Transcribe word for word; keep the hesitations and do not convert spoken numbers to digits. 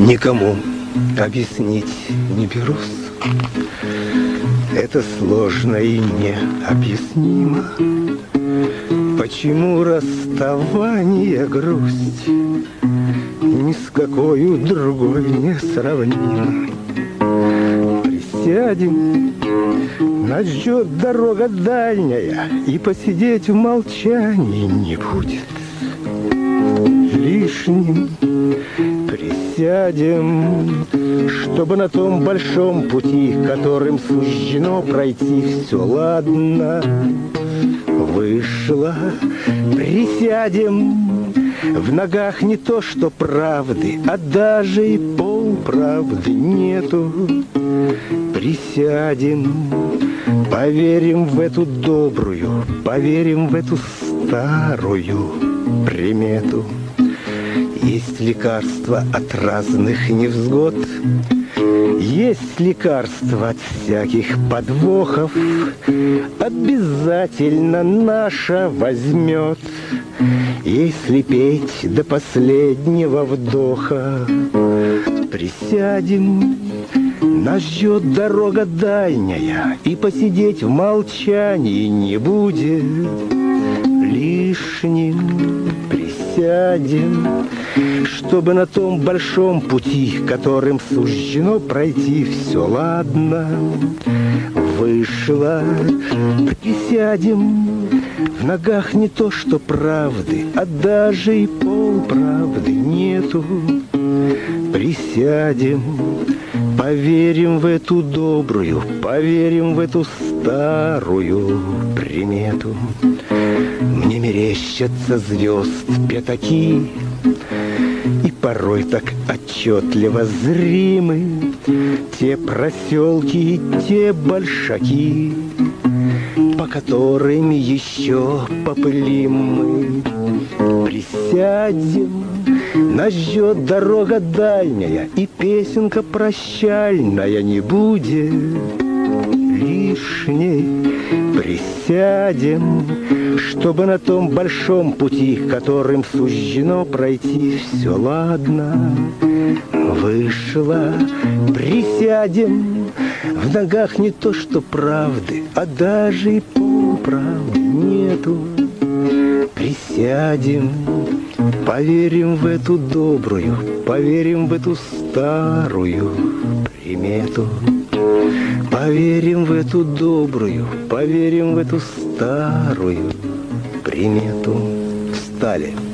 Никому объяснить не берусь. Это сложно и необъяснимо. Почему расставание грусть ни с какой другой не сравнима? Присядем, нас ждет дорога дальняя, и посидеть в молчании не будет лишним. Присядем, чтобы на том большом пути, которым суждено пройти, все ладно вышло. Присядем, в ногах не то что правды, а даже и полправды нету. Присядем, поверим в эту добрую, поверим в эту старую примету. Есть лекарства от разных невзгод, есть лекарства от всяких подвохов. Обязательно наша возьмет, если петь до последнего вдоха. Присядем, нас ждет дорога дальняя, и посидеть в молчании не будет лишним. Присядем, чтобы на том большом пути, которым суждено пройти, все ладно вышло. Присядем, в ногах не то что правды, а даже и полправды нету. Присядем, поверим в эту добрую, поверим в эту старую примету. Мне мерещатся звезд пятаки, и порой так отчетливо зримы те проселки и те большаки, по которым еще попылим мы. Присядем, нас ждет дорога дальняя, и песенка прощальная не будет лишней. Присядем, чтобы на том большом пути, которым суждено пройти, все ладно вышло. Присядем, в ногах не то что правды, а даже и полправды нету. Присядем, поверим в эту добрую, поверим в эту старую примету. Поверим в эту добрую, поверим в эту старую примету. Встали.